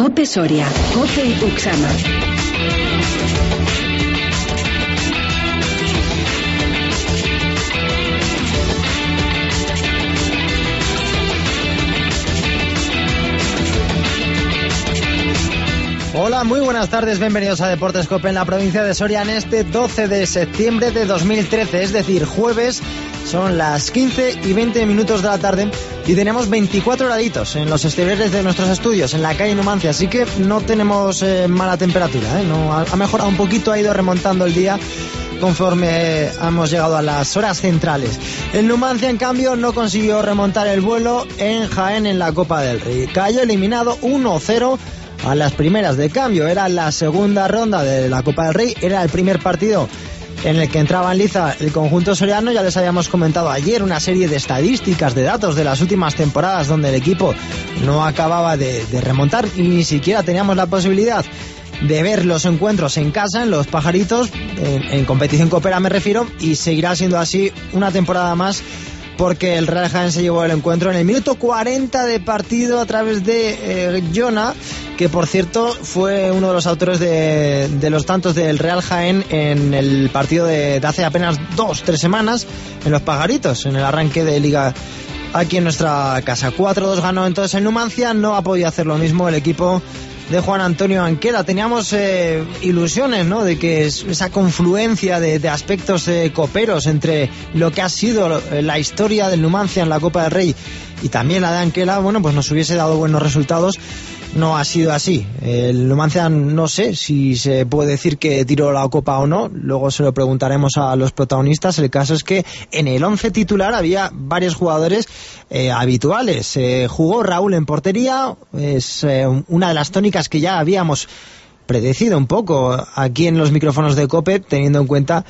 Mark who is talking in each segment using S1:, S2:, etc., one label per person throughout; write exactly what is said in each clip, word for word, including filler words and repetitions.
S1: COPE Soria, COPE Uxama.
S2: Hola, muy buenas tardes, bienvenidos a Deportes COPE en la provincia de Soria en este doce de septiembre de dos mil trece, es decir, jueves. Son las quince y veinte minutos de la tarde y tenemos veinticuatro graditos en los exteriores de nuestros estudios, en la calle Numancia, así que no tenemos eh, mala temperatura, ¿eh? No, ha, ha mejorado un poquito, ha ido remontando el día conforme hemos llegado a las horas centrales. El Numancia, en cambio, no consiguió remontar el vuelo en Jaén en la Copa del Rey. Cayó eliminado uno cero a las primeras de cambio. Era la segunda ronda de la Copa del Rey, era el primer partido en el que entraba en liza el conjunto soriano. Ya les habíamos comentado ayer una serie de estadísticas, de datos de las últimas temporadas donde el equipo no acababa de, de remontar y ni siquiera teníamos la posibilidad de ver los encuentros en casa, en los Pajaritos, en, en competición copera me refiero, y seguirá siendo así una temporada más, porque el Real Jaén se llevó el encuentro en el minuto cuarenta de partido a través de eh, Jonah, que por cierto fue uno de los autores de, de los tantos del Real Jaén en el partido de, de hace apenas dos, tres semanas en los Pajaritos, en el arranque de Liga aquí en nuestra casa. cuatro dos ganó entonces el Numancia. No ha podido hacer lo mismo el equipo de Juan Antonio Anquela. Teníamos eh, ilusiones, ¿no?, de que esa confluencia de, de aspectos eh, coperos entre lo que ha sido la historia del Numancia en la Copa del Rey y también la de Anquela, bueno, pues nos hubiese dado buenos resultados. No ha sido así. El Numancia, no sé si se puede decir que tiró la copa o no, luego se lo preguntaremos a los protagonistas. El caso es que en el once titular había varios jugadores eh, habituales. Eh, jugó Raúl en portería, es eh, una de las tónicas que ya habíamos predecido un poco aquí en los micrófonos de COPE, teniendo en cuenta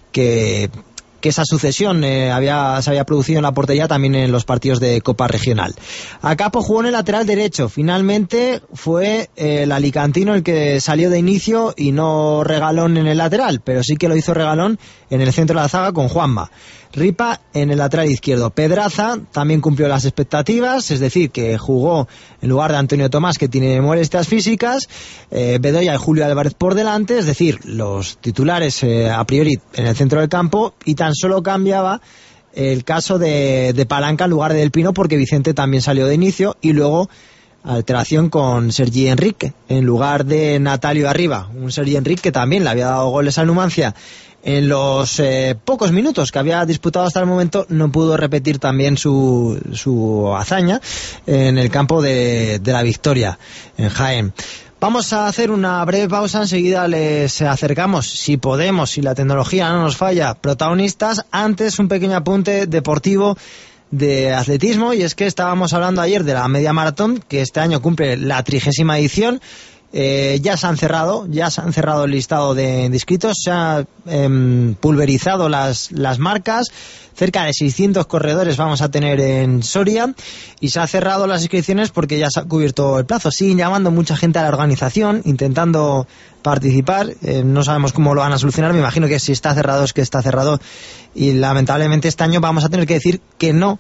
S2: que que esa sucesión eh, había, se había producido en la portería también en los partidos de Copa Regional. Acapo jugó en el lateral derecho. Finalmente fue eh, el alicantino el que salió de inicio y no Regalón en el lateral, pero sí que lo hizo Regalón en el centro de la zaga con Juanma. Ripa en el lateral izquierdo. Pedraza también cumplió las expectativas, es decir, que jugó en lugar de Antonio Tomás, que tiene molestias físicas, eh, Bedoya y Julio Álvarez por delante, es decir, los titulares eh, a priori en el centro del campo, y tan solo cambiaba el caso de, de Palanca en lugar de Del Pino, porque Vicente también salió de inicio, y luego alteración con Sergi Enrique en lugar de Natalio Arriba, un Sergi Enrique que también le había dado goles al Numancia en los eh, pocos minutos que había disputado hasta el momento. No pudo repetir también su, su hazaña en el campo de, de la victoria en Jaén. Vamos a hacer una breve pausa, enseguida les acercamos, si podemos, si la tecnología no nos falla, protagonistas. Antes, un pequeño apunte deportivo de atletismo, y es que estábamos hablando ayer de la media maratón, que este año cumple la trigésima edición. Eh, ya se han cerrado, ya se han cerrado el listado de inscritos, se han eh, pulverizado las, las marcas. Cerca de seiscientos corredores vamos a tener en Soria, y se han cerrado las inscripciones porque ya se ha cubierto el plazo. Siguen llamando mucha gente a la organización intentando participar, eh, no sabemos cómo lo van a solucionar. Me imagino que si está cerrado es que está cerrado, y lamentablemente este año vamos a tener que decir que no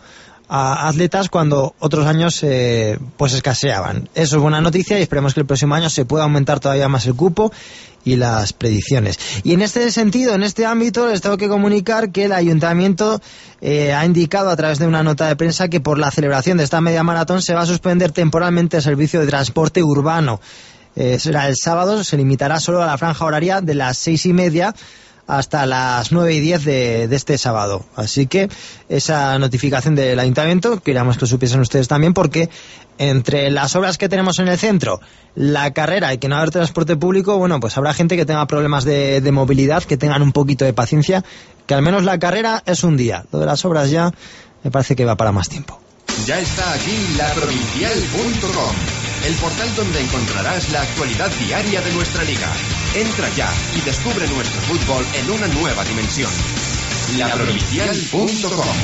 S2: a atletas cuando otros años eh, pues escaseaban. Eso es buena noticia, y esperemos que el próximo año se pueda aumentar todavía más el cupo y las predicciones. Y en este sentido, en este ámbito, les tengo que comunicar que el ayuntamiento eh, ha indicado a través de una nota de prensa que por la celebración de esta media maratón se va a suspender temporalmente el servicio de transporte urbano. Eh, será el sábado, se limitará solo a la franja horaria de las seis y media hasta las nueve y diez de, de este sábado. Así que esa notificación del ayuntamiento queríamos que lo supiesen ustedes también, porque entre las obras que tenemos en el centro, la carrera y que no haber transporte público, bueno, pues habrá gente que tenga problemas de, de movilidad, que tengan un poquito de paciencia, que al menos la carrera es un día. Lo de las obras ya me parece que va para más tiempo.
S3: Ya está aquí la provincial punto com, el portal donde encontrarás la actualidad diaria de nuestra liga. Entra ya y descubre nuestro fútbol en una nueva dimensión. la provincial punto com.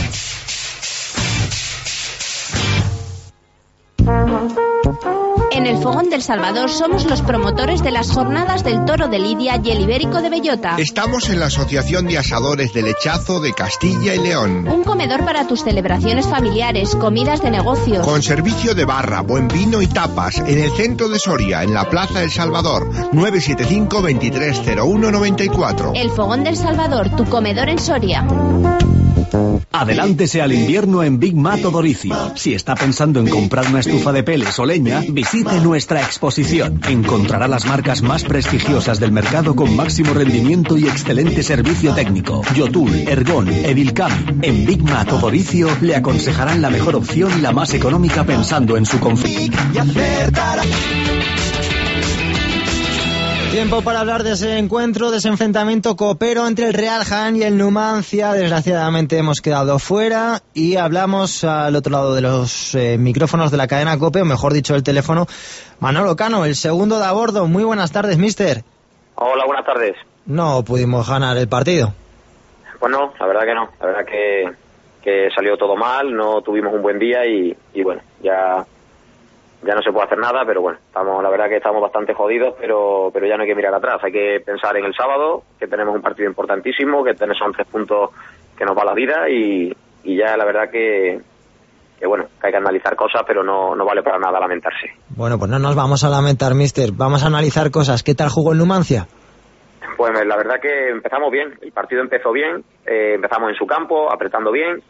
S4: En el Fogón del Salvador somos los promotores de las jornadas del Toro de Lidia y el Ibérico de Bellota.
S5: Estamos en la Asociación de Asadores del Lechazo de Castilla y León.
S4: Un comedor para tus celebraciones familiares, comidas de negocios.
S5: Con servicio de barra, buen vino y tapas en el centro de Soria, en la Plaza del Salvador. nueve siete cinco, veintitrés cero uno noventa y cuatro.
S4: El Fogón del Salvador, tu comedor en Soria.
S6: Adelántese al invierno en Big Mato Doricio. Si está pensando en comprar una estufa de peles o leña, visite nuestra exposición. Encontrará las marcas más prestigiosas del mercado con máximo rendimiento y excelente servicio técnico. Yotul, Ergon, Edilcam. En Big Mato Doricio le aconsejarán la mejor opción y la más económica pensando en su confort.
S2: Tiempo para hablar de ese encuentro, de ese enfrentamiento copero entre el Real Jaén y el Numancia. Desgraciadamente hemos quedado fuera y hablamos al otro lado de los eh, micrófonos de la cadena COPE, o mejor dicho el teléfono, Manolo Cano, el segundo de a bordo. Muy buenas tardes, mister.
S7: Hola, buenas tardes.
S2: No pudimos ganar el partido.
S7: Pues no, la verdad que no. La verdad que, que salió todo mal, no tuvimos un buen día y, y bueno, ya... Ya no se puede hacer nada, pero bueno, estamos, la verdad que estamos bastante jodidos, pero pero ya no hay que mirar atrás, hay que pensar en el sábado, que tenemos un partido importantísimo, que tenemos son tres puntos que nos va la vida y, y ya la verdad que, que bueno, que hay que analizar cosas, pero no, no vale para nada lamentarse.
S2: Bueno, pues no nos vamos a lamentar, mister, vamos a analizar cosas. ¿Qué tal jugó el Numancia?
S7: Pues la verdad que empezamos bien, el partido empezó bien, eh, empezamos en su campo, apretando bien,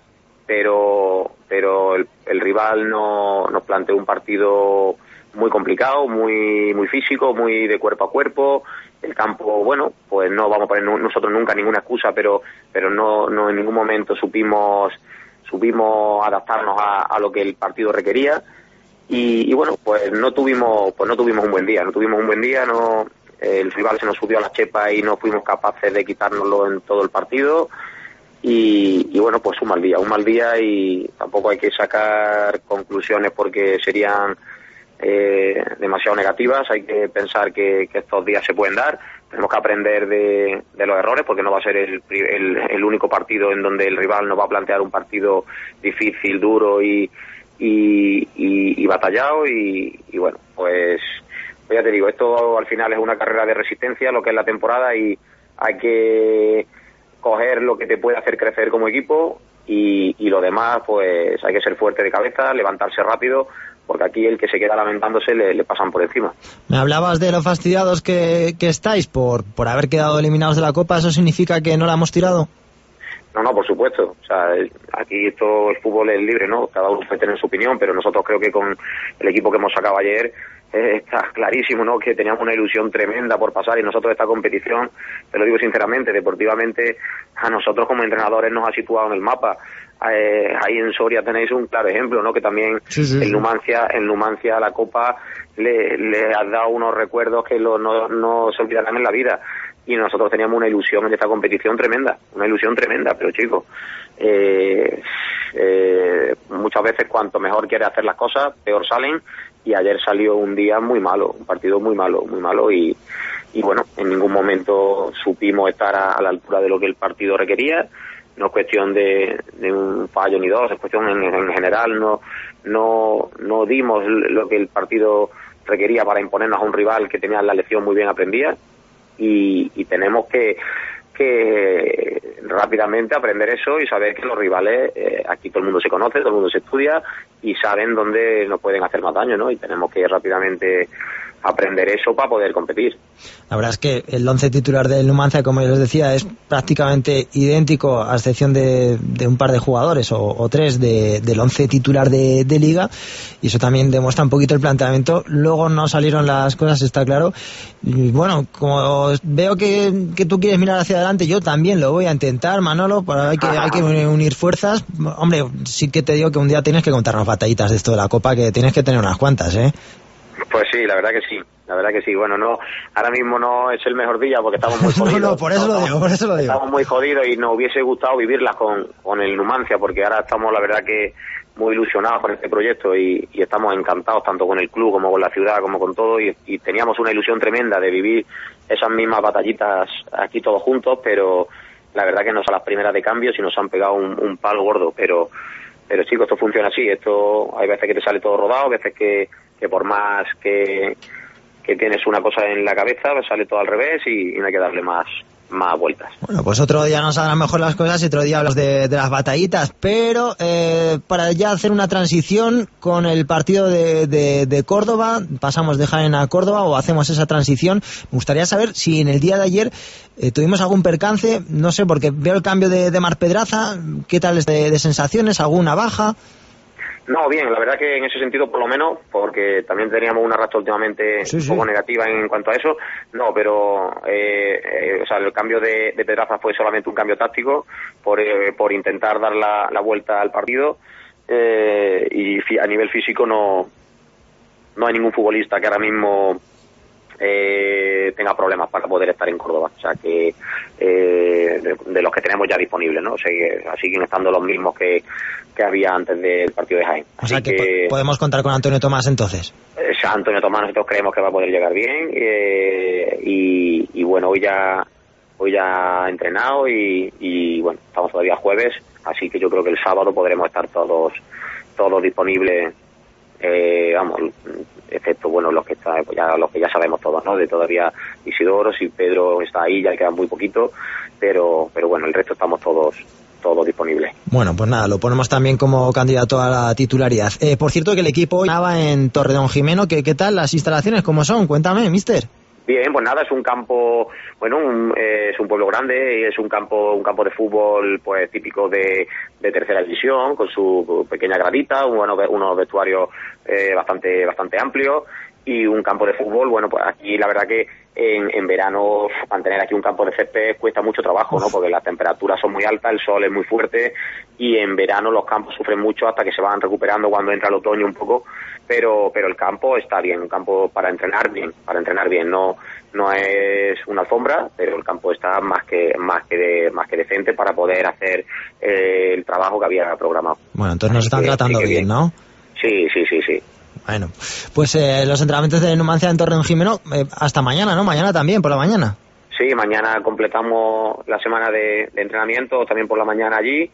S7: pero pero el, el rival no, nos planteó un partido muy complicado, muy muy físico, muy de cuerpo a cuerpo. El campo, bueno, pues no vamos a poner nosotros nunca ninguna excusa, pero pero no no en ningún momento supimos supimos adaptarnos a, a lo que el partido requería y, y bueno, pues no tuvimos pues no tuvimos un buen día, no tuvimos un buen día, no el rival se nos subió a la chepa y no fuimos capaces de quitárnoslo en todo el partido. Y, y bueno, pues un mal día, un mal día y tampoco hay que sacar conclusiones porque serían eh, demasiado negativas. Hay que pensar que, que estos días se pueden dar, tenemos que aprender de, de los errores porque no va a ser el, el, el único partido en donde el rival nos va a plantear un partido difícil, duro y, y, y, y batallado y, y bueno, pues, pues ya te digo, esto al final es una carrera de resistencia, lo que es la temporada y hay que coger lo que te puede hacer crecer como equipo y, y lo demás pues hay que ser fuerte de cabeza, levantarse rápido porque aquí el que se queda lamentándose le, le pasan por encima.
S2: Me hablabas de lo fastidiados que, que estáis por, por haber quedado eliminados de la Copa. ¿Eso significa que no la hemos tirado?
S7: No, no, por supuesto. O sea, aquí todo el fútbol es libre, ¿no? Cada uno puede tener su opinión, pero nosotros creo que con el equipo que hemos sacado ayer eh, está clarísimo, ¿no? Que teníamos una ilusión tremenda por pasar y nosotros esta competición, te lo digo sinceramente, deportivamente a nosotros como entrenadores nos ha situado en el mapa. Eh, ahí en Soria tenéis un claro ejemplo, ¿no? Que también sí, sí, el Numancia, el Numancia la Copa le, le ha dado unos recuerdos que lo, no, no se olvidarán en la vida. Y nosotros teníamos una ilusión en esta competición tremenda, una ilusión tremenda, pero chicos, eh, eh, muchas veces cuanto mejor quieres hacer las cosas, peor salen, y ayer salió un día muy malo, un partido muy malo, muy malo, y, y bueno, en ningún momento supimos estar a, a la altura de lo que el partido requería. No es cuestión de, de un fallo ni dos, es cuestión en, en general, no, no, no dimos lo que el partido requería para imponernos a un rival que tenía la lección muy bien aprendida. Y, y tenemos que, que rápidamente aprender eso y saber que los rivales, eh, aquí todo el mundo se conoce, todo el mundo se estudia y saben dónde nos pueden hacer más daño, ¿no? Y tenemos que rápidamente aprender eso para poder competir.
S2: La verdad es que el once titular del Numancia, como les decía, es prácticamente idéntico a excepción de, de un par de jugadores o, o tres de, del once titular de, de Liga, y eso también demuestra un poquito el planteamiento. Luego no salieron las cosas, está claro. Y bueno, como veo que, que tú quieres mirar hacia adelante, yo también lo voy a intentar, Manolo, pero hay que, hay que unir fuerzas. Hombre, sí que te digo que un día tienes que contarnos batallitas de esto de la Copa, que tienes que tener unas cuantas, ¿eh?
S7: Pues sí, la verdad que sí, la verdad que sí. Bueno, no, ahora mismo no es el mejor día porque estamos muy jodidos.
S2: no, no, por eso no, lo digo, por eso lo digo.
S7: Estamos muy jodidos y nos hubiese gustado vivirlas con, con el Numancia porque ahora estamos, la verdad que muy ilusionados con este proyecto y, y estamos encantados tanto con el club como con la ciudad como con todo y, y teníamos una ilusión tremenda de vivir esas mismas batallitas aquí todos juntos, pero la verdad que no son las primeras de cambio si nos han pegado un, un palo gordo, pero pero chicos, esto funciona así, esto hay veces que te sale todo rodado, veces que que por más que, que tienes una cosa en la cabeza, sale todo al revés y, y no hay que darle más más vueltas.
S2: Bueno, pues otro día nos saldrán mejor las cosas y otro día hablas de, de las batallitas, pero eh, para ya hacer una transición con el partido de, de, de Córdoba, pasamos de Jaén a Córdoba o hacemos esa transición, me gustaría saber si en el día de ayer eh, tuvimos algún percance, no sé, porque veo el cambio de, de Marc Pedraza, ¿qué tal es de, de sensaciones? ¿Alguna baja?
S7: No, bien, la verdad que en ese sentido por lo menos, porque también teníamos una racha últimamente sí, un poco sí. negativa en cuanto a eso, no, pero eh, eh, o sea, el cambio de, de Pedraza fue solamente un cambio táctico por, eh, por intentar dar la, la vuelta al partido eh, y fi- a nivel físico no, no hay ningún futbolista que ahora mismo eh, tenga problemas para poder estar en Córdoba, o sea que eh, de, de los que tenemos ya disponibles, ¿no? O sea que siguen estando los mismos que que había antes del partido de Jaén.
S2: O sea que, que podemos contar con Antonio Tomás entonces.
S7: Eh, Antonio Tomás nosotros creemos que va a poder llegar bien eh, y, y bueno, hoy ya hoy ya ha entrenado y, y bueno, estamos todavía jueves, así que yo creo que el sábado podremos estar todos todos disponibles, eh, vamos, excepto bueno los que está, pues ya los que ya sabemos todos, ¿no? De todavía Isidoro, si Pedro está ahí ya queda muy poquito, pero pero bueno, el resto estamos todos todo disponible.
S2: Bueno, pues nada, lo ponemos también como candidato a la titularidad. Eh, por cierto, que el equipo estaba en Torredonjimeno, ¿qué, qué tal las instalaciones? ¿Cómo son? Cuéntame, mister.
S7: Bien, pues nada, es un campo, bueno, un, eh, es un pueblo grande y es un campo un campo de fútbol pues típico de, de tercera división, con su pequeña gradita, un, bueno, unos vestuarios eh, bastante bastante amplios y un campo de fútbol, bueno, pues aquí la verdad que en, en verano mantener aquí un campo de césped cuesta mucho trabajo, ¿no? Porque las temperaturas son muy altas, el sol es muy fuerte y en verano los campos sufren mucho hasta que se van recuperando cuando entra el otoño un poco, pero pero el campo está bien, un campo para entrenar bien, para entrenar bien, no no es una alfombra, pero el campo está más que más que de, más que decente para poder hacer eh, el trabajo que había programado.
S2: Bueno, entonces nos están tratando bien, bien, ¿no?
S7: Sí, sí, sí, sí.
S2: Bueno, pues eh, los entrenamientos de Numancia en Torredonjimeno eh, hasta mañana, ¿no? Mañana también, por la mañana.
S7: Sí, mañana completamos la semana de, de entrenamiento, también por la mañana allí,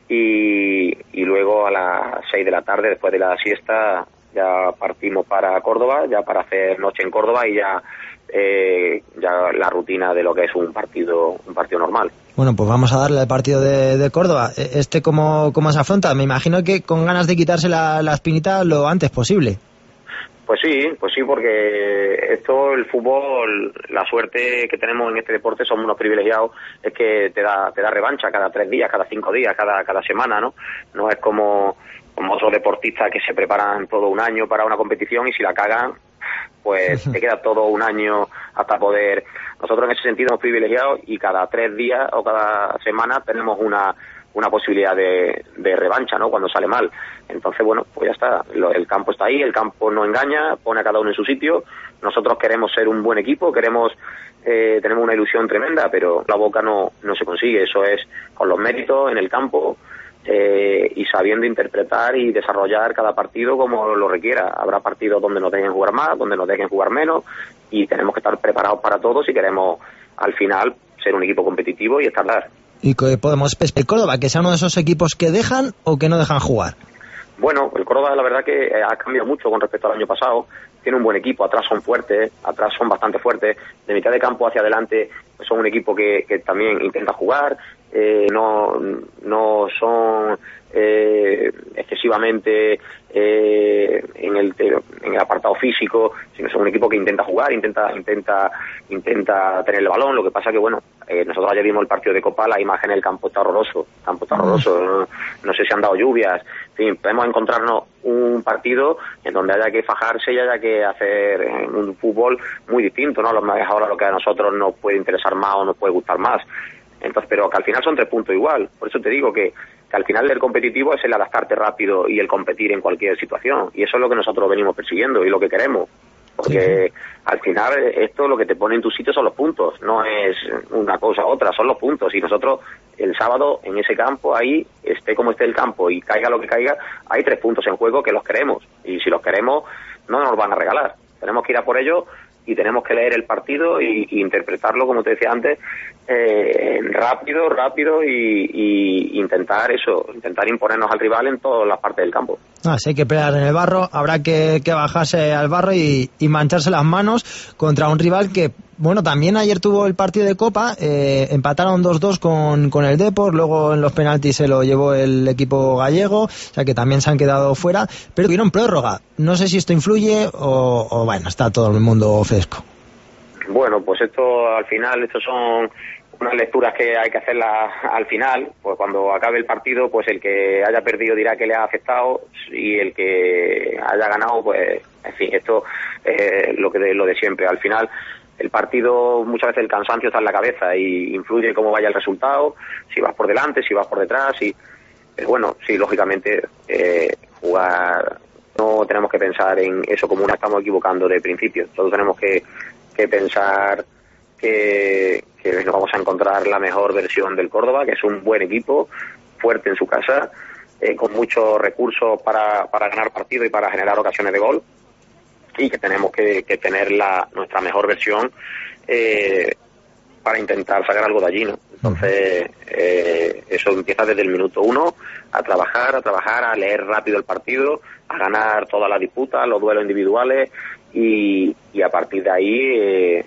S7: y, y luego a las seis de la tarde, después de la siesta, ya partimos para Córdoba, ya para hacer noche en Córdoba y ya eh, ya la rutina de lo que es un partido un partido normal.
S2: Bueno, pues vamos a darle al partido de, de Córdoba. ¿Este cómo, cómo se afronta? Me imagino que con ganas de quitarse la, la espinita lo antes posible.
S7: Pues sí, pues sí, porque esto, el fútbol, la suerte que tenemos en este deporte, somos unos privilegiados, es que te da te da revancha cada tres días, cada cinco días, cada cada semana, ¿no? No es como, como otros deportistas que se preparan todo un año para una competición y si la cagan, pues te queda todo un año hasta poder. Nosotros en ese sentido somos privilegiados y cada tres días o cada semana tenemos una una posibilidad de, de revancha, ¿no? Cuando sale mal. Entonces, bueno, pues ya está. El campo está ahí, el campo no engaña, pone a cada uno en su sitio. Nosotros queremos ser un buen equipo, queremos eh, tenemos una ilusión tremenda, pero la boca no no se consigue. Eso es con los méritos en el campo eh, y sabiendo interpretar y desarrollar cada partido como lo requiera. Habrá partidos donde nos dejen jugar más, donde nos dejen jugar menos y tenemos que estar preparados para todo si queremos al final ser un equipo competitivo y estar dar.
S2: ¿Y que podemos esperar Córdoba que sea uno de esos equipos que dejan o que no dejan jugar?
S7: Bueno, el Córdoba la verdad que ha cambiado mucho con respecto al año pasado. Tiene un buen equipo, atrás son fuertes, atrás son bastante fuertes. De mitad de campo hacia adelante pues son un equipo que, que también intenta jugar. Eh, no, no son eh, excesivamente eh, en el en el apartado físico, sino son un equipo que intenta jugar, intenta intenta intenta tener el balón. Lo que pasa que bueno, eh, nosotros ayer vimos el partido de Copa, la imagen del campo está horroroso, el campo está horroroso, no, no sé si han dado lluvias, en fin, podemos encontrarnos un partido en donde haya que fajarse y haya que hacer un fútbol muy distinto, ¿no? Lo más ahora lo que a nosotros nos puede interesar más o nos puede gustar más. Entonces, pero que al final son tres puntos igual. Por eso te digo que, que al final el competitivo es el adaptarte rápido y el competir en cualquier situación. Y eso es lo que nosotros venimos persiguiendo y lo que queremos. Porque sí, al final esto lo que te pone en tu sitio son los puntos. No es una cosa u otra, son los puntos. Y nosotros el sábado en ese campo, ahí, esté como esté el campo y caiga lo que caiga, hay tres puntos en juego que los queremos. Y si los queremos, no nos van a regalar. Tenemos que ir a por ellos y tenemos que leer el partido y, y interpretarlo, como te decía antes, eh, rápido, rápido y, y intentar eso, intentar imponernos al rival en todas las partes del campo.
S2: Ah, si hay que pelear en el barro, habrá que, que bajarse al barro y, y mancharse las manos contra un rival que, bueno, también ayer tuvo el partido de Copa, eh, empataron dos dos con, con el Depor, luego en los penaltis se lo llevó el equipo gallego, o sea que también se han quedado fuera, pero tuvieron prórroga. No sé si esto influye o, o bueno, está todo el mundo fresco.
S7: Bueno, pues esto al final, estos son unas lecturas que hay que hacerlas al final, pues cuando acabe el partido, pues el que haya perdido dirá que le ha afectado y el que haya ganado, pues, en fin, esto es lo que de, lo de siempre. Al final, el partido, muchas veces el cansancio está en la cabeza y influye cómo vaya el resultado, si vas por delante, si vas por detrás, y pero bueno, sí, lógicamente, eh, jugar, no tenemos que pensar en eso como una estamos equivocando de principio, todos tenemos que, que pensar que, que nos vamos a encontrar la mejor versión del Córdoba, que es un buen equipo, fuerte en su casa, eh, con muchos recursos para, para ganar partido y para generar ocasiones de gol, y que tenemos que, que tener la nuestra mejor versión eh, para intentar sacar algo de allí, ¿no? Entonces, eh, eso empieza desde el minuto uno, a trabajar, a trabajar, a leer rápido el partido, a ganar todas las disputas, los duelos individuales, y, y a partir de ahí eh,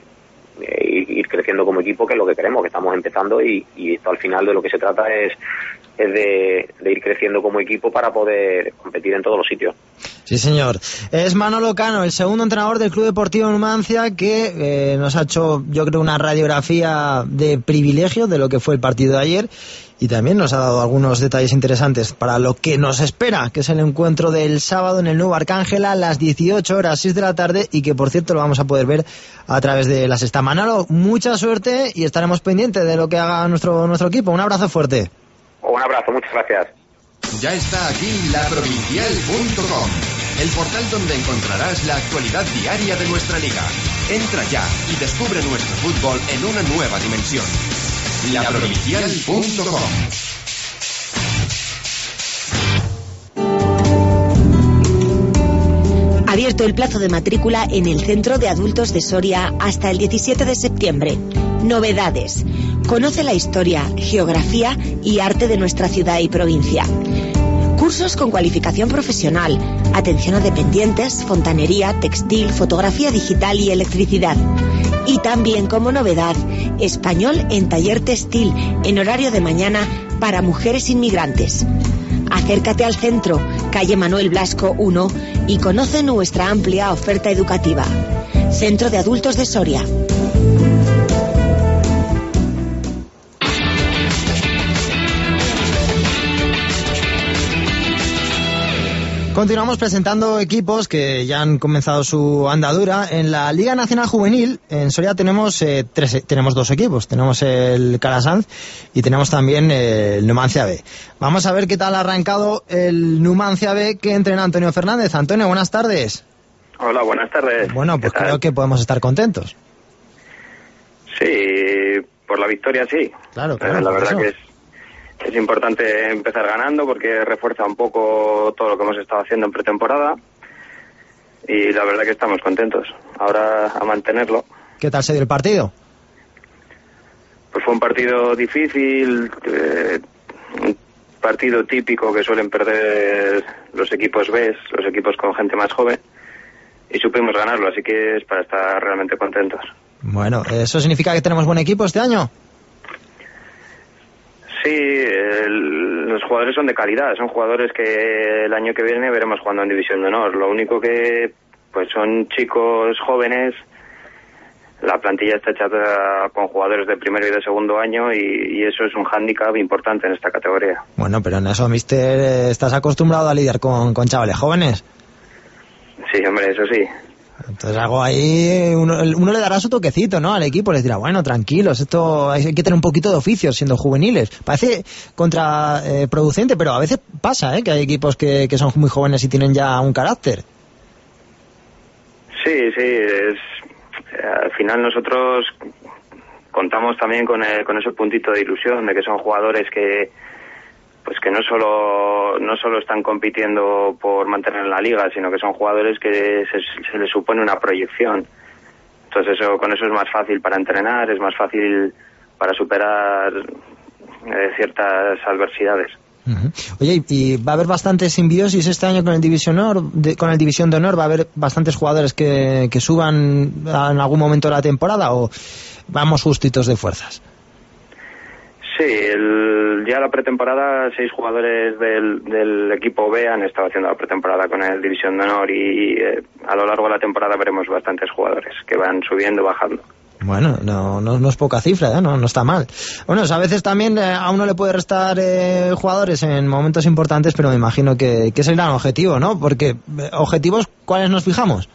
S7: ir creciendo como equipo, que es lo que queremos, que estamos empezando, y, y esto al final de lo que se trata es, es de, de ir creciendo como equipo para poder competir en todos los sitios.
S2: Sí, señor. Es Manolo Cano, el segundo entrenador del Club Deportivo Numancia, que eh, nos ha hecho, yo creo, una radiografía de privilegio de lo que fue el partido de ayer, y también nos ha dado algunos detalles interesantes para lo que nos espera, que es el encuentro del sábado en el Nuevo Arcángel a las dieciocho horas, seis de la tarde, y que por cierto lo vamos a poder ver a través de la Sexta. Manolo, mucha suerte y estaremos pendientes de lo que haga nuestro, nuestro equipo. Un abrazo fuerte.
S7: Un abrazo, muchas gracias.
S3: Ya está aquí la provincial punto com, el portal donde encontrarás la actualidad diaria de nuestra liga. Entra ya y descubre nuestro fútbol en una nueva dimensión. la provincial punto com.
S1: Abierto el plazo de matrícula en el Centro de Adultos de Soria hasta el diecisiete de septiembre. Novedades. Conoce la historia, geografía y arte de nuestra ciudad y provincia. Cursos con cualificación profesional, atención a dependientes, fontanería, textil, fotografía digital y electricidad. Y también, como novedad, español en taller textil en horario de mañana para mujeres inmigrantes. Acércate al centro, calle Manuel Blasco uno, y conoce nuestra amplia oferta educativa. Centro de Adultos de Soria.
S2: Continuamos presentando equipos que ya han comenzado su andadura. En la Liga Nacional Juvenil, en Soria tenemos eh, tres, tenemos dos equipos. Tenemos el Calasanz y tenemos también el Numancia B. Vamos a ver qué tal ha arrancado el Numancia B, que entrena Antonio Fernández. Antonio, buenas tardes.
S8: Hola, buenas tardes.
S2: Bueno, pues creo que podemos estar contentos.
S8: Sí, por la victoria sí.
S2: Claro, claro.
S8: La verdad
S2: eso.
S8: que es Es importante empezar ganando porque refuerza un poco todo lo que hemos estado haciendo en pretemporada, y la verdad que estamos contentos. Ahora a mantenerlo.
S2: ¿Qué tal se dio el partido?
S8: Pues fue un partido difícil, eh, un partido típico que suelen perder los equipos B, los equipos con gente más joven, y supimos ganarlo, así que es para estar realmente contentos.
S2: Bueno, ¿eso significa que tenemos buen equipo este año?
S8: Sí, el, los jugadores son de calidad, son jugadores que el año que viene veremos jugando en División de Honor. Lo único que pues son chicos jóvenes, la plantilla está hecha con jugadores de primero y de segundo año, y, y eso es un hándicap importante en esta categoría.
S2: Bueno, pero en eso, mister, ¿estás acostumbrado a lidiar con, con chavales jóvenes?
S8: Sí, hombre, eso sí.
S2: Entonces algo ahí, uno, uno le dará su toquecito, ¿no? Al equipo les dirá, bueno, tranquilos, esto hay que tener un poquito de oficio siendo juveniles. Parece contraproducente, eh, pero a veces pasa, ¿eh? Que hay equipos que, que son muy jóvenes y tienen ya un carácter.
S8: Sí, sí, es, al final nosotros contamos también con, el, con ese puntito de ilusión de que son jugadores que pues que no solo no solo están compitiendo por mantener la liga, sino que son jugadores que se, se les supone una proyección. Entonces eso, con eso es más fácil para entrenar, es más fácil para superar eh, ciertas adversidades.
S2: Uh-huh. Oye, ¿y va a haber bastante simbiosis este año con el División Honor, de, con el División de Honor? ¿Va a haber bastantes jugadores que, que suban en algún momento de la temporada o vamos justitos de fuerzas?
S8: Sí, el, ya la pretemporada, seis jugadores del, del equipo B han estado haciendo la pretemporada con el División de Honor y eh, a lo largo de la temporada veremos bastantes jugadores que van subiendo, bajando. Bueno, no, no, no es poca cifra, ¿eh? no, no está mal. Bueno, a veces también eh, a uno le puede restar eh, jugadores en momentos importantes, pero me imagino que, que ese era el objetivo, ¿no? Porque eh, objetivos, ¿cuáles nos fijamos?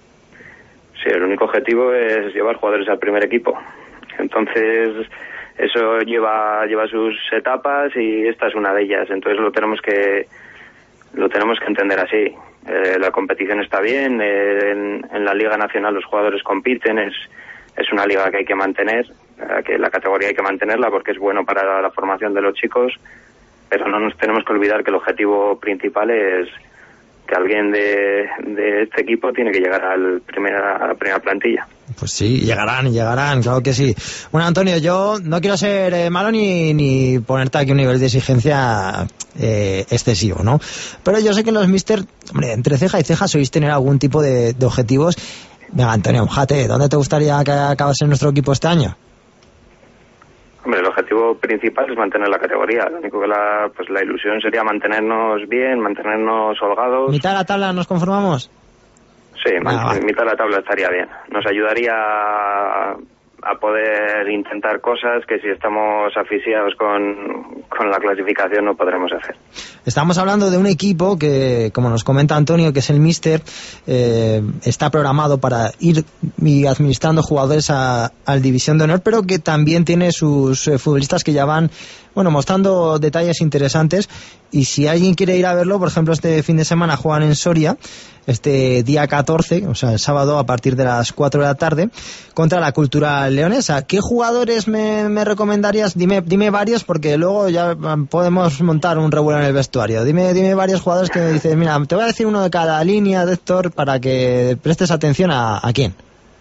S8: Sí, el único objetivo es llevar jugadores al primer equipo. Entonces, eso lleva lleva sus etapas y esta es una de ellas. Entonces lo tenemos que lo tenemos que entender así. Eh, la competición está bien, eh, en, en la Liga Nacional los jugadores compiten, es es una liga que hay que mantener, eh, que la categoría hay que mantenerla porque es bueno para la, la formación de los chicos, pero no nos tenemos que olvidar que el objetivo principal es que alguien de, de este equipo tiene que llegar al primera, a la primera plantilla. Pues sí, llegarán, llegarán, claro que sí. Bueno, Antonio, yo no quiero ser eh, malo ni, ni ponerte aquí un nivel de exigencia eh, excesivo, ¿no? Pero yo sé que los míster, hombre, entre ceja y ceja sois tener algún tipo de, de objetivos. Venga, Antonio, mojate, ¿dónde te gustaría que acabase nuestro equipo este año? Hombre, el objetivo principal es mantener la categoría. Lo único que la, pues la ilusión sería mantenernos bien, mantenernos holgados. ¿Mitad de la tabla nos conformamos? Sí, ah, mitad de la tabla estaría bien. Nos ayudaría a, a poder intentar cosas que si estamos asfixiados con, con la clasificación no podremos hacer. Estamos hablando de un equipo que, como nos comenta Antonio, que es el míster, eh, está programado para ir y administrando jugadores a, al División de Honor, pero que también tiene sus eh, futbolistas que ya van, bueno, mostrando detalles interesantes. Y si alguien quiere ir a verlo, por ejemplo, este fin de semana juegan en Soria, este día catorce, o sea, el sábado a partir de las cuatro de la tarde, contra la Cultural Leonesa. ¿Qué jugadores me, me recomendarías? Dime, dime varios, porque luego ya podemos montar un revuelo en el vestuario. Dime, dime varios jugadores que me dices, mira, te voy a decir uno de cada línea, de Héctor, para que prestes atención a, a quién.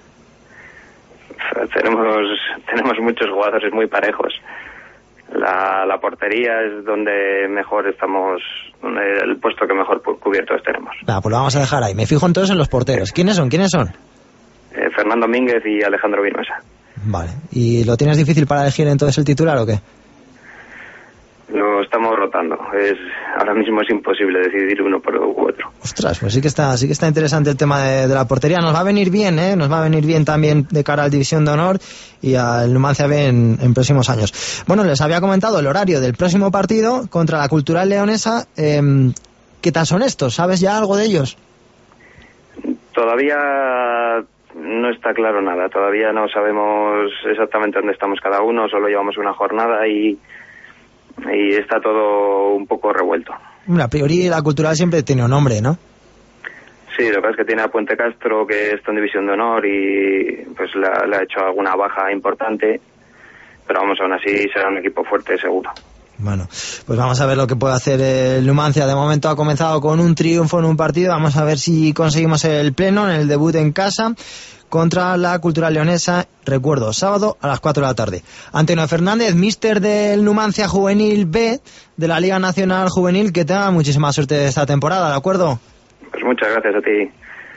S8: Tenemos, tenemos muchos jugadores muy parejos. La, la portería es donde mejor estamos, donde el puesto que mejor cubiertos tenemos. Ah, pues lo vamos a dejar ahí. Me fijo entonces en los porteros. ¿Quiénes son? ¿Quiénes son? Eh, Fernando Mínguez y Alejandro Vinuesa. Vale. ¿Y lo tienes difícil para elegir entonces el titular o qué? Lo estamos rotando. Es, ahora mismo es imposible decidir uno por otro. Ostras, pues sí que está, sí que está interesante el tema de, de la portería. Nos va a venir bien, ¿eh? Nos va a venir bien también de cara al División de Honor y al Numancia B en, en próximos años. Bueno, les había comentado el horario del próximo partido contra la Cultural Leonesa. Eh, ¿Qué tal son estos? ¿Sabes ya algo de ellos? Todavía no está claro nada. Todavía no sabemos exactamente dónde estamos cada uno. Solo llevamos una jornada y y está todo un poco revuelto. A priori la Cultural siempre tiene un nombre, ¿no? Sí, lo que pasa es que tiene a Puente Castro, que está en División de Honor y pues le ha hecho alguna baja importante, pero vamos, aún así será un equipo fuerte seguro. Bueno, pues vamos a ver lo que puede hacer el Numancia. De momento ha comenzado con un triunfo en un partido, vamos a ver si conseguimos el pleno en el debut en casa contra la Cultural Leonesa, recuerdo, sábado a las cuatro de la tarde. Antonio Fernández, míster del Numancia Juvenil B, de la Liga Nacional Juvenil, que tenga muchísima suerte esta temporada, ¿de acuerdo? Pues muchas gracias a ti.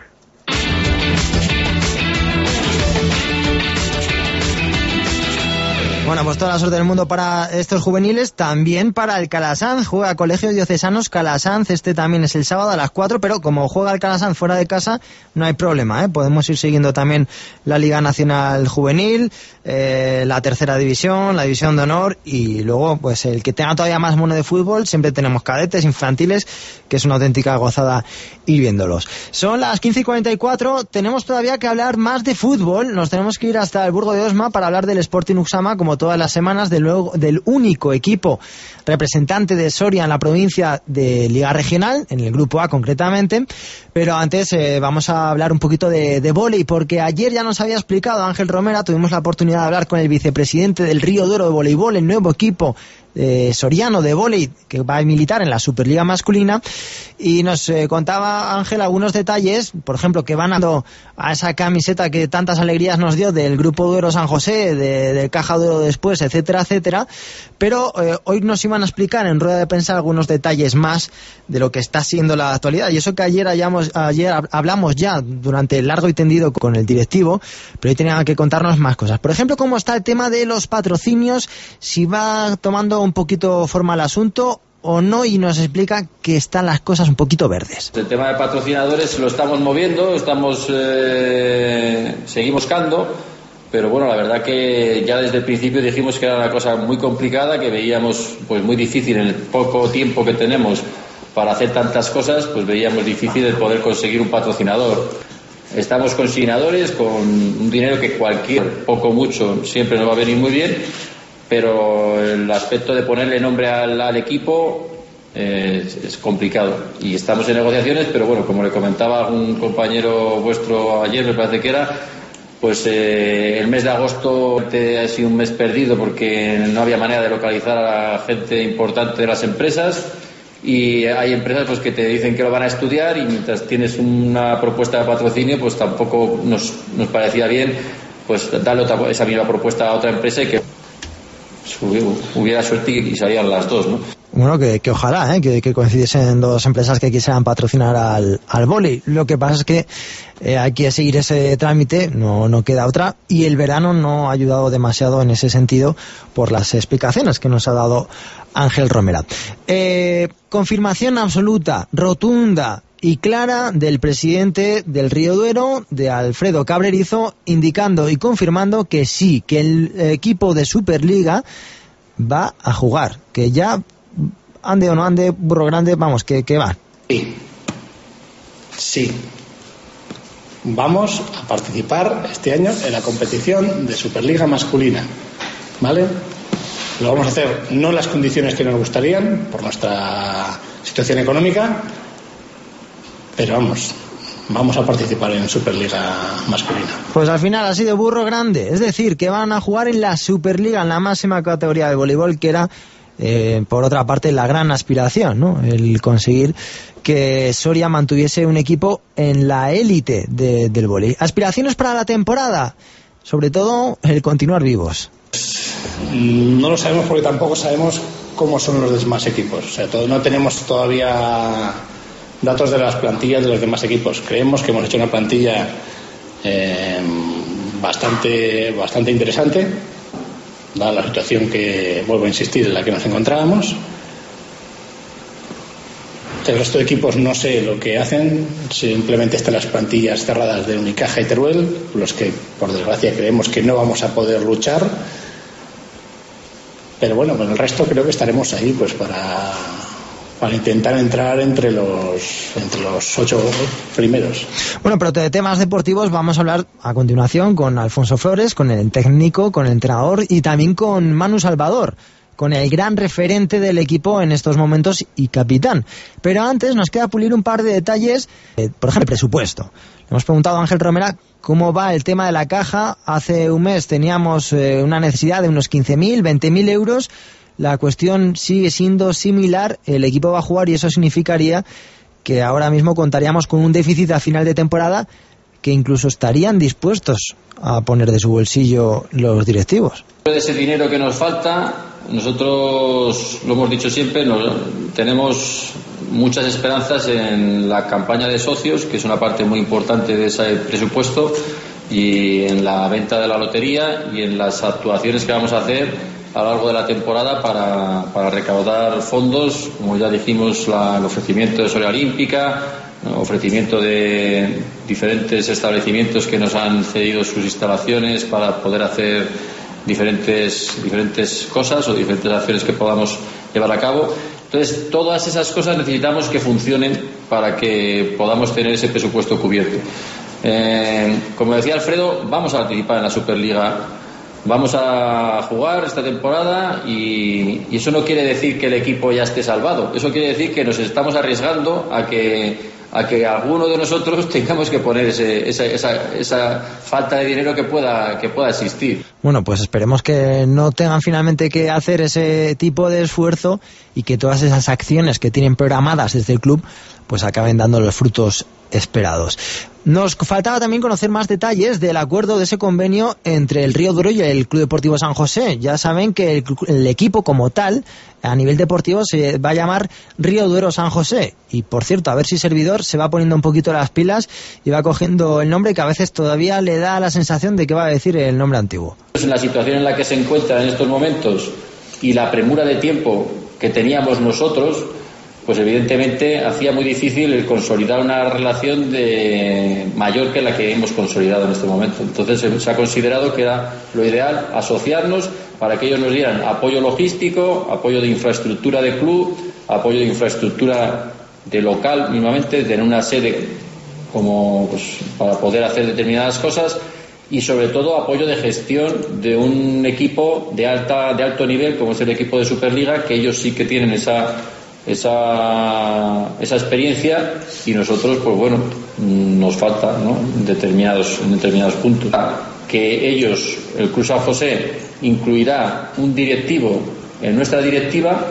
S8: Bueno, pues toda la suerte del mundo para estos juveniles, también para el Calasanz. Juega Colegios Diocesanos Calasanz, este también es el sábado a las cuatro, pero como juega el Calasanz fuera de casa, no hay problema, ¿eh? Podemos ir siguiendo también la Liga Nacional Juvenil, eh, la tercera división, la División de Honor, y luego, pues el que tenga todavía más mono de fútbol, siempre tenemos cadetes, infantiles, que es una auténtica gozada ir viéndolos. Son las quince y cuarenta y cuatro, tenemos todavía que hablar más de fútbol, nos tenemos que ir hasta el Burgo de Osma para hablar del Sporting Uxama, como todas las semanas, del, luego, del único equipo representante de Soria en la provincia de Liga Regional, en el Grupo A concretamente. Pero antes eh, vamos a hablar un poquito de, de vóley, porque ayer ya nos había explicado Ángel Romera, tuvimos la oportunidad de hablar con el vicepresidente del Río Duro de Voleibol, el nuevo equipo
S2: eh, soriano de vóley que va a militar en la Superliga masculina, y nos eh, contaba Ángel algunos detalles, por ejemplo, que van dando a esa camiseta que tantas alegrías nos dio del Grupo Duero San José, de, del Caja Duero después, etcétera, etcétera, pero eh, hoy nos iban a explicar en rueda de prensa algunos detalles más de lo que está siendo la actualidad, y eso que ayer, hayamos, ayer hablamos ya durante el largo y tendido con el directivo, pero hoy tenían que contarnos más cosas. Por ejemplo, cómo está el tema de los patrocinios, si va tomando un poquito forma el asunto o no, y nos explica que están las cosas un poquito verdes.
S9: El tema de patrocinadores lo estamos moviendo, estamos eh, seguimos buscando, pero bueno, la verdad que ya desde el principio dijimos que era una cosa muy complicada, que veíamos pues muy difícil en el poco tiempo que tenemos para hacer tantas cosas, pues veíamos difícil el poder conseguir un patrocinador. Estamos con consignadores, con un dinero que cualquier, poco o mucho, siempre nos va a venir muy bien, pero el aspecto de ponerle nombre al, al equipo eh, es, es complicado. Y estamos en negociaciones, pero bueno, como le comentaba un compañero vuestro ayer, me parece que era, pues eh, el mes de agosto ha sido un mes perdido porque no había manera de localizar a la gente importante de las empresas. Y hay empresas pues que te dicen que lo van a estudiar, y mientras tienes una propuesta de patrocinio, pues tampoco nos, nos parecía bien pues darle otra, esa misma propuesta a otra empresa y que hubiera suerte y salían las dos, ¿no?
S2: Bueno, que, que ojalá, ¿eh? que, que coincidiesen dos empresas que quisieran patrocinar al, al vóley. Lo que pasa es que eh, hay que seguir ese trámite, no, no queda otra, y el verano no ha ayudado demasiado en ese sentido por las explicaciones que nos ha dado Ángel Romera. Eh, confirmación absoluta, rotunda y clara del presidente del Río Duero, de Alfredo Cabrerizo, indicando y confirmando que sí, que el equipo de Superliga va a jugar, que ya ande o no ande, burro grande, vamos, que, que va.
S10: Sí, sí. Vamos a participar este año en la competición de Superliga masculina, ¿vale? Lo vamos a hacer no en las condiciones que nos gustarían por nuestra situación económica, pero vamos, vamos a participar en Superliga masculina.
S2: Pues al final ha sido burro grande, es decir, que van a jugar en la Superliga, en la máxima categoría de voleibol, que era, eh, por otra parte, la gran aspiración, ¿no? El conseguir que Soria mantuviese un equipo en la élite de, del voleibol. ¿Aspiraciones para la temporada? Sobre todo, el continuar vivos.
S10: No lo sabemos porque tampoco sabemos cómo son los demás equipos. O sea, todo, no tenemos todavía datos de las plantillas de los demás equipos. Creemos que hemos hecho una plantilla eh, bastante, bastante interesante, dada la situación que, vuelvo a insistir, en la que nos encontrábamos. El resto de equipos no sé lo que hacen, simplemente están las plantillas cerradas de Unicaja y Teruel, los que por desgracia creemos que no vamos a poder luchar, pero bueno, con el resto creo que estaremos ahí pues para, para intentar entrar entre los entre los ocho primeros.
S2: Bueno, pero de temas deportivos vamos a hablar a continuación con Alfonso Flores, con el técnico, con el entrenador y también con Manu Salvador, con el gran referente del equipo en estos momentos y capitán. Pero antes nos queda pulir un par de detalles, eh, por ejemplo, el presupuesto. Le hemos preguntado a Ángel Romera cómo va el tema de la caja. Hace un mes teníamos eh, una necesidad de unos quince mil, veinte mil euros. La cuestión sigue siendo similar. El equipo va a jugar y eso significaría que ahora mismo contaríamos con un déficit a final de temporada que incluso estarían dispuestos a poner de su bolsillo los directivos.
S9: De ese dinero que nos falta, nosotros lo hemos dicho siempre, nos, tenemos muchas esperanzas en la campaña de socios, que es una parte muy importante de ese presupuesto, y en la venta de la lotería y en las actuaciones que vamos a hacer a lo largo de la temporada para, para recaudar fondos, como ya dijimos, la, el ofrecimiento de Soria Olímpica, ofrecimiento de diferentes establecimientos que nos han cedido sus instalaciones para poder hacer diferentes diferentes cosas o diferentes acciones que podamos llevar a cabo. Entonces, todas esas cosas necesitamos que funcionen para que podamos tener ese presupuesto cubierto. Eh, como decía Alfredo, vamos a participar en la Superliga, vamos a jugar esta temporada y, y eso no quiere decir que el equipo ya esté salvado. Eso quiere decir que nos estamos arriesgando a que a que alguno de nosotros tengamos que poner ese, esa, esa, esa falta de dinero que pueda, que pueda existir.
S2: Bueno, pues esperemos que no tengan finalmente que hacer ese tipo de esfuerzo y que todas esas acciones que tienen programadas desde el club pues acaben dando los frutos esperados. Nos faltaba también conocer más detalles del acuerdo de ese convenio entre el Río Duero y el Club Deportivo San José. Ya saben que el, el equipo como tal, a nivel deportivo, se va a llamar Río Duero San José. Y por cierto, a ver si Servidor se va poniendo un poquito las pilas y va cogiendo el nombre que a veces todavía le da la sensación de que va a decir el nombre antiguo.
S9: En la situación en la que se encuentra en estos momentos y la premura de tiempo que teníamos nosotros, pues evidentemente hacía muy difícil el consolidar una relación de mayor que la que hemos consolidado en este momento. Entonces se ha considerado que era lo ideal asociarnos para que ellos nos dieran apoyo logístico, apoyo de infraestructura de club, apoyo de infraestructura de local mínimamente, tener una sede como pues, para poder hacer determinadas cosas y sobre todo apoyo de gestión de un equipo de alta de alto nivel como es el equipo de Superliga, que ellos sí que tienen esa esa esa experiencia y nosotros pues bueno nos falta, ¿no? en determinados en determinados puntos. Que ellos, el Club San José, incluirá un directivo en nuestra directiva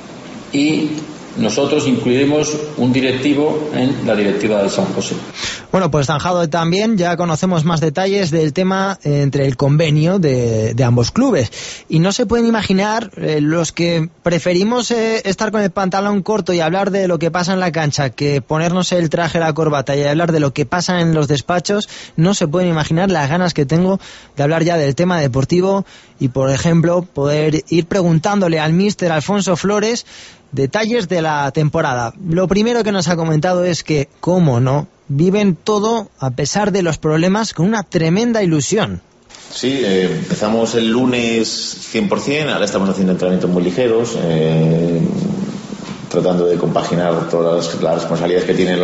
S9: y nosotros incluiremos un directivo en la directiva de San José.
S2: Bueno, pues zanjado también, ya conocemos más detalles del tema entre el convenio de, de ambos clubes. Y no se pueden imaginar eh, los que preferimos eh, estar con el pantalón corto y hablar de lo que pasa en la cancha que ponernos el traje, la corbata y hablar de lo que pasa en los despachos. No se pueden imaginar las ganas que tengo de hablar ya del tema deportivo y, por ejemplo, poder ir preguntándole al míster Alfonso Flores detalles de la temporada. Lo primero que nos ha comentado es que, cómo no, viven todo, a pesar de los problemas, con una tremenda ilusión.
S11: Sí, eh, empezamos el lunes cien por ciento, ahora estamos haciendo entrenamientos muy ligeros, eh, tratando de compaginar todas las, las responsabilidades que tiene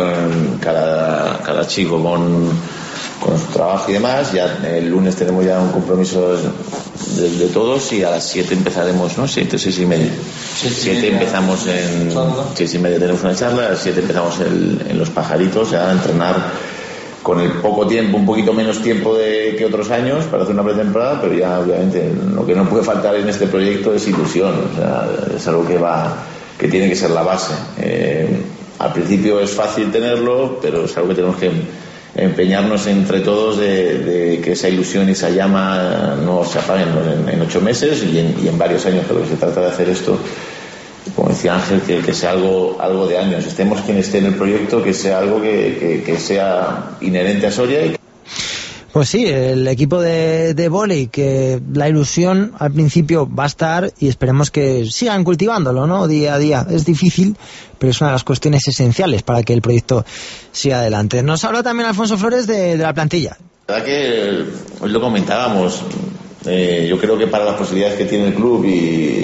S11: cada, cada chico con, con su trabajo y demás. Ya el lunes tenemos ya un compromiso de, de todos y a las siete empezaremos, ¿no? siete, seis y media. siete empezamos en seis y media tenemos una charla, a las siete empezamos el, en Los Pajaritos a entrenar con el poco tiempo, un poquito menos tiempo de, que otros años para hacer una pretemporada, pero ya obviamente lo que no puede faltar en este proyecto es ilusión, o sea, es algo que va, que tiene que ser la base. Eh, al principio es fácil tenerlo, pero es algo que tenemos que empeñarnos entre todos de, de que esa ilusión y esa llama no se apaguen en, en ocho meses y en, y en varios años, pero que se trata de hacer esto, como decía Ángel, que, que sea algo algo de años, estemos quien esté en el proyecto, que sea algo que, que, que sea inherente a Soria. Y...
S2: Pues sí, el equipo de, de vóley, que la ilusión al principio va a estar y esperemos que sigan cultivándolo, ¿no? Día a día. Es difícil, pero es una de las cuestiones esenciales para que el proyecto siga adelante. Nos habla también Alfonso Flores de, de la plantilla.
S11: La verdad que hoy lo comentábamos, eh, yo creo que para las posibilidades que tiene el club y,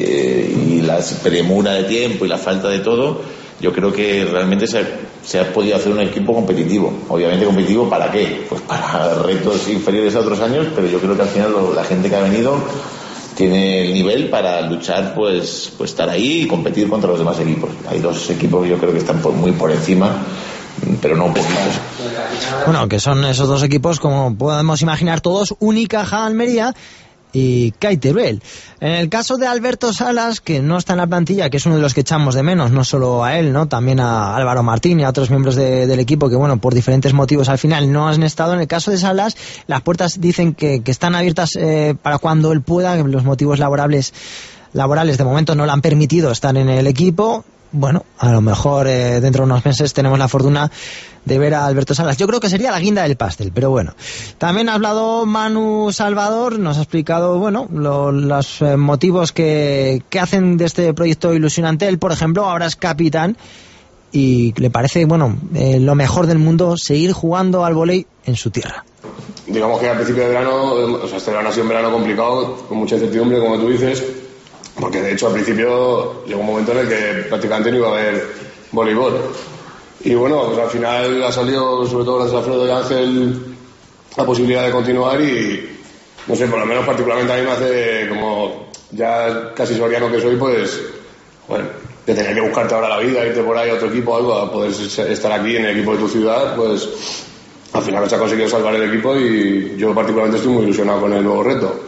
S11: y la premura de tiempo y la falta de todo, yo creo que realmente se ha, se ha podido hacer un equipo competitivo. Obviamente competitivo, ¿para qué? Pues para retos inferiores a otros años, pero yo creo que al final lo, la gente que ha venido tiene el nivel para luchar, pues, pues estar ahí y competir contra los demás equipos. Hay dos equipos que yo creo que están por, muy por encima, pero no poquitos.
S2: Bueno, que son esos dos equipos, como podemos imaginar todos, Unicaja Almería y K I Teruel. En el caso de Alberto Salas, que no está en la plantilla, que es uno de los que echamos de menos, no solo a él, ¿no? También a Álvaro Martín y a otros miembros de, del equipo que, bueno, por diferentes motivos al final no han estado. En el caso de Salas, las puertas dicen que, que están abiertas eh, para cuando él pueda, que los motivos laborables laborales de momento no le han permitido estar en el equipo. Bueno, a lo mejor eh, dentro de unos meses tenemos la fortuna de ver a Alberto Salas. Yo creo que sería la guinda del pastel, pero bueno. También ha hablado Manu Salvador, nos ha explicado, bueno, lo, los eh, motivos que, que hacen de este proyecto ilusionante. Él, por ejemplo, ahora es capitán y le parece, bueno, eh, lo mejor del mundo seguir jugando al vóley en su tierra.
S12: Digamos que al principio de verano, o sea, este verano ha sido un verano complicado, con mucha incertidumbre, como tú dices, porque de hecho al principio llegó un momento en el que prácticamente no iba a haber voleibol. Y bueno, pues al final ha salido, sobre todo gracias a Alfredo y Ángel, la posibilidad de continuar y, no sé, por lo menos particularmente a mí me hace, como ya casi soriano que soy, pues, bueno, de tener que buscarte ahora la vida, irte por ahí a otro equipo o algo, a poder estar aquí en el equipo de tu ciudad, pues al final se ha conseguido salvar el equipo y yo particularmente estoy muy ilusionado con el nuevo reto.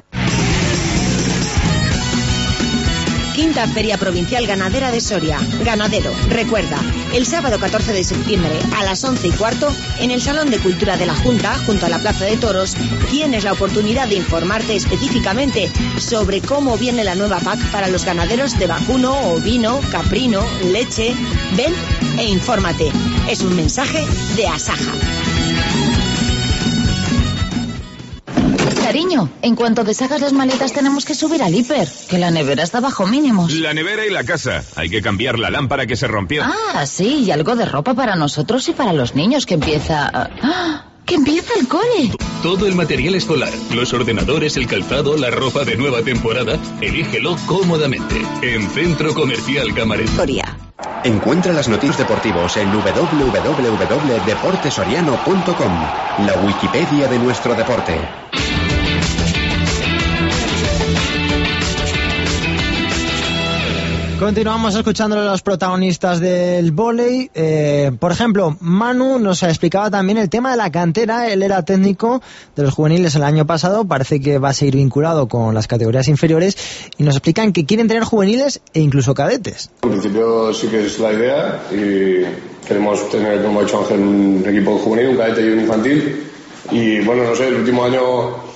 S1: Quinta Feria Provincial Ganadera de Soria. Ganadero, recuerda, el sábado catorce de septiembre a las once y cuarto, en el Salón de Cultura de la Junta, junto a la Plaza de Toros, tienes la oportunidad de informarte específicamente sobre cómo viene la nueva P A C para los ganaderos de vacuno, ovino, caprino, leche. Ven e infórmate. Es un mensaje de Asaja.
S13: Cariño, en cuanto deshagas las maletas tenemos que subir al hiper, que la nevera está bajo mínimos.
S14: La nevera y la casa. Hay que cambiar la lámpara que se rompió.
S13: Ah, sí, y algo de ropa para nosotros y para los niños, que empieza... ¡Ah! ¡Que empieza el cole!
S15: Todo el material escolar, los ordenadores, el calzado, la ropa de nueva temporada, elígelo cómodamente en Centro Comercial Camaret.
S1: Soria.
S3: Encuentra las noticias deportivos en doble u doble u doble u punto deportesoriano punto com, la Wikipedia de nuestro deporte.
S2: Continuamos escuchando a los protagonistas del vóley. Eh, por ejemplo, Manu nos explicaba también el tema de la cantera. Él era técnico de los juveniles el año pasado. Parece que va a seguir vinculado con las categorías inferiores. Y nos explican que quieren tener juveniles e incluso cadetes.
S12: En principio sí que es la idea. Y queremos tener, como ha dicho Ángel, un equipo juvenil, un cadete y un infantil. Y bueno, no sé, el último año...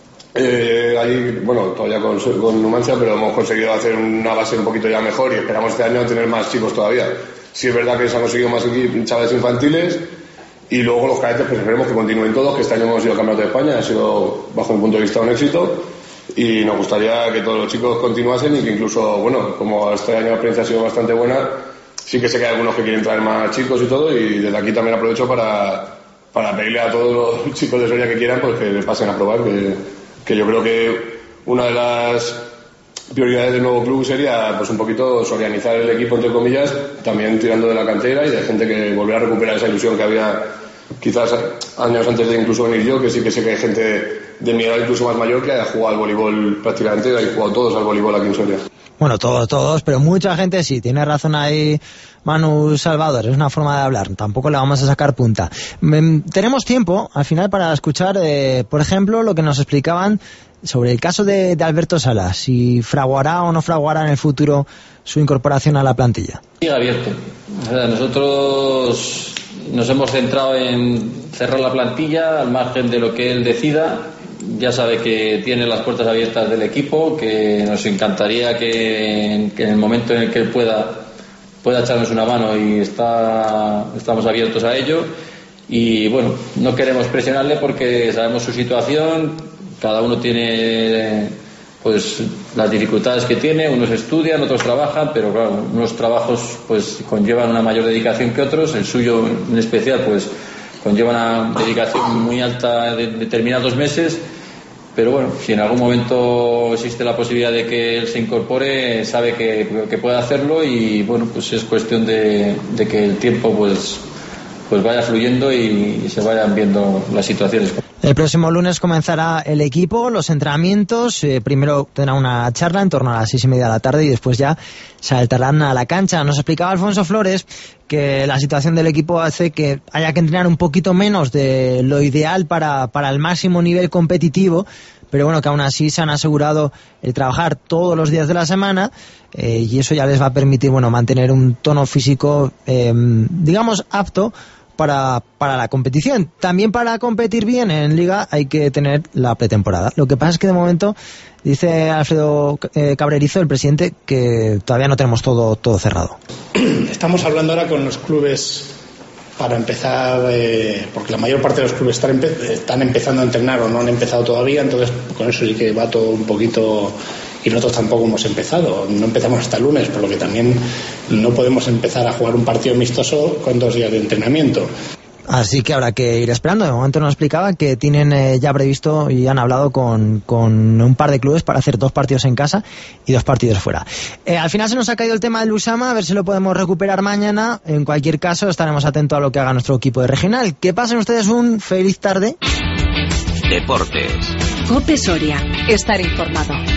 S12: Eh, allí, bueno, todavía con, con Numancia, pero hemos conseguido hacer una base un poquito ya mejor y esperamos este año tener más chicos todavía. Sí es verdad que se han conseguido más chavales infantiles y luego los cadetes, pues esperemos que continúen todos, que este año hemos ido al Campeonato de España, ha sido bajo mi punto de vista un éxito y nos gustaría que todos los chicos continuasen y que incluso, bueno, como este año la experiencia ha sido bastante buena, sí que sé que hay algunos que quieren traer más chicos y todo y desde aquí también aprovecho para, para pedirle a todos los chicos de Soria que quieran pues que les pasen a probar, que que yo creo que una de las prioridades del nuevo club sería pues un poquito sorianizar el equipo, entre comillas, también tirando de la cantera y de gente que volviera a recuperar esa ilusión que había quizás años antes de incluso venir yo, que sí que sé que hay gente de mi edad incluso más mayor que haya jugado al voleibol prácticamente, hay jugado todos al voleibol aquí en Soria.
S2: Bueno, todos, todos, pero mucha gente sí, tiene razón ahí Manu Salvador, es una forma de hablar, tampoco le vamos a sacar punta. Tenemos tiempo al final para escuchar, eh, por ejemplo, lo que nos explicaban sobre el caso de, de Alberto Salas, si fraguará o no fraguará en el futuro su incorporación a la plantilla.
S9: Sigue abierto. O sea, nosotros nos hemos centrado en cerrar la plantilla al margen de lo que él decida. Ya sabe que tiene las puertas abiertas del equipo, que nos encantaría que, que en el momento en el que él pueda pueda echarnos una mano y está, estamos abiertos a ello. Y bueno, no queremos presionarle porque sabemos su situación, cada uno tiene pues las dificultades que tiene, unos estudian, otros trabajan, pero claro, unos trabajos pues conllevan una mayor dedicación que otros, el suyo en especial pues conlleva una dedicación muy alta de determinados meses, pero bueno, si en algún momento existe la posibilidad de que él se incorpore, sabe que, que puede hacerlo y bueno, pues es cuestión de, de que el tiempo pues, pues vaya fluyendo y, y se vayan viendo las situaciones.
S2: El próximo lunes comenzará el equipo, los entrenamientos, eh, primero tendrá una charla en torno a las seis y media de la tarde y después ya saltarán a la cancha. Nos explicaba Alfonso Flores que la situación del equipo hace que haya que entrenar un poquito menos de lo ideal para, para el máximo nivel competitivo, pero bueno, que aún así se han asegurado el trabajar todos los días de la semana eh, y eso ya les va a permitir, bueno, mantener un tono físico, eh, digamos, apto Para, para la competición. También para competir bien en Liga hay que tener la pretemporada. Lo que pasa es que de momento, dice Alfredo eh, Cabrerizo, el presidente, que todavía no tenemos todo, todo cerrado.
S10: Estamos hablando ahora con los clubes para empezar, eh, porque la mayor parte de los clubes están, empe- están empezando a entrenar o no han empezado todavía, entonces con eso sí que va todo un poquito. Y nosotros tampoco hemos empezado, no empezamos hasta el lunes, por lo que también no podemos empezar a jugar un partido amistoso con dos días de entrenamiento.
S2: Así que habrá que ir esperando. De momento nos explicaba que tienen eh, ya previsto y han hablado con, con un par de clubes para hacer dos partidos en casa y dos partidos fuera. Eh, al final se nos ha caído el tema del Lusama, a ver si lo podemos recuperar mañana. En cualquier caso estaremos atentos a lo que haga nuestro equipo de regional. Que pasen ustedes un feliz tarde.
S6: Deportes.
S16: COPE Soria. Estar informado.